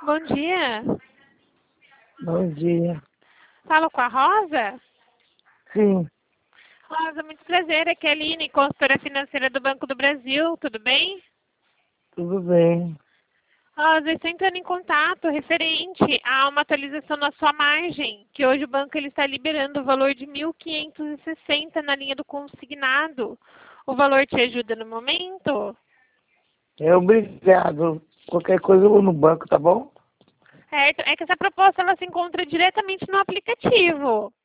Bom dia. Bom dia. Falo com a Rosa? Sim, Rosa, muito prazer. Aqui é a Aline, consultora financeira do Banco do Brasil. Tudo bem? tudo bem. Rosa, estou entrando em contato referente a uma atualização na sua margem, que hoje o banco ele está liberando o valor de 1.560 na linha do consignado. O valor te ajuda no momento? Obrigado. Qualquer coisa eu vou no banco, tá bom? Certo? É que essa proposta ela se encontra diretamente no aplicativo.